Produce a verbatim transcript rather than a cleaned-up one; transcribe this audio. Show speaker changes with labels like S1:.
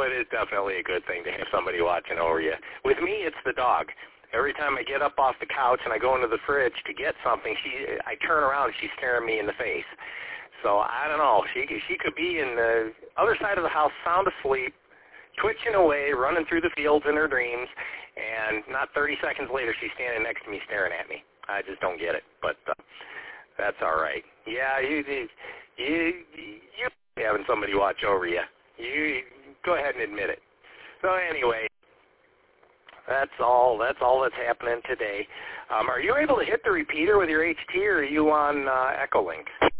S1: know, it is definitely a good thing to have somebody watching over you. With me, it's the dog. Every time I get up off the couch and I go into the fridge to get something, she I turn around and she's staring me in the face. So I don't know. She she could be in the other side of the house, sound asleep, twitching away, running through the fields in her dreams, and not thirty seconds later she's standing next to me staring at me. I just don't get it, but uh, that's all right. Yeah, you you you you having somebody watch over you. You go ahead and admit it. So anyway, that's all. That's all that's happening today. Um, are you able to hit the repeater with your H T, or are you on uh, Echolink?